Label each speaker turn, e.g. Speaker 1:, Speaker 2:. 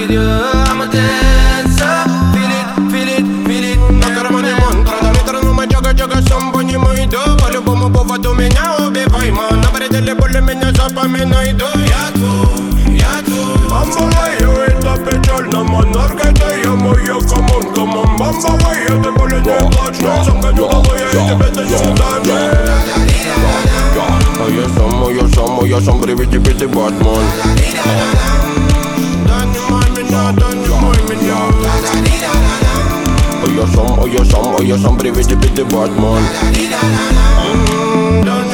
Speaker 1: with you, I'm a dancer. Feel it, feel it, feel it.
Speaker 2: На кармане мантра, метро на джага, сам понимаю, иду. По-любому поводу меня убивай, ман. На пределе боли меня запоминай, иду. Я твой. Бамбалайо, это печально, монарка, это я моя, камон. Бамбалайо, это боли не плачь, но сам гоню головой, я тебе даю даме. Я сам, привет тебе, ты Батман. Донимай меня. Я сам, привет тебе, ты Батман.